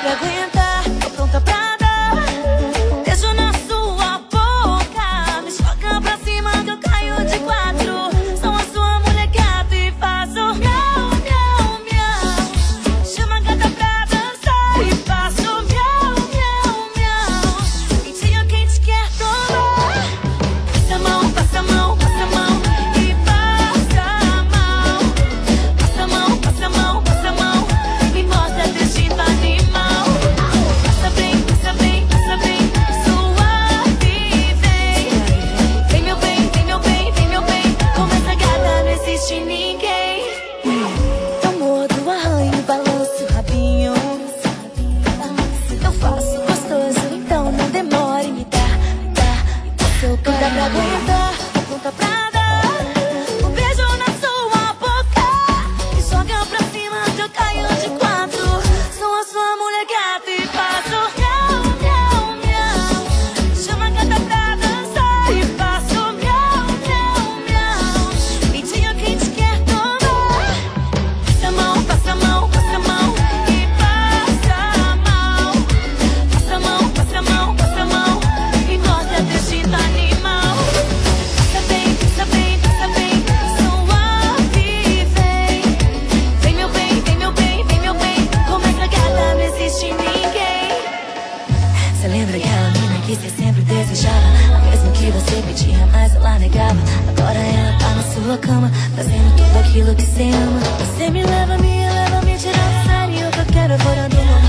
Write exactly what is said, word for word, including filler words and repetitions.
pra aguentar, tô pronta pra dar. Beijo na sua boca, me joga pra cima que eu caio de quatro. Sou a sua mulher gata e faço miau, miau, miau. Chama a gata pra dançar e faço miau, miau, miau. Quentinho, quente quer tomar. Passa a mão, passa a mão, passa a mão e passa a mão. Passa a mão, passa a mão, passa a mão. Me mostra teu instinto animal. Passa bem, passa bem, passa bem, suave, vem. Vem meu bem, vem meu bem, vem meu bem. Como essa gata não existe ninguém. Eu mordo, arranho, balanço o rabinho. Eu faço gostoso, então não demore. Me dá, me dá, me dá seu pronta pra aguentar, tô pronta pra dar. Um beijo na sua boca, me joga pra cima que eu caio de quatro. Sou a sua mulher gata e faço miau, miau, miau. Chama a gata pra dançar e faço miau, miau, miau. Quentinho, quente quer tomar. Passa a mão, passa a mão, passa a mão e passa a mão. Passa a mão, passa a mão, passa a mão e mostra teu instinto animal. Passa bem, passa bem, passa bem, suave, vem. Vem meu bem, vem meu bem, vem meu bem. Como essa gata não existe ninguém. Cê lembra aquela mina que cê sempre desejava? Mesmo que você pedia, mas ela negava. Agora ela tá na sua cama, fazendo tudo aquilo que cê ama. Você me leva, me eleva, me tira do sério. Que eu quero é fora do momento.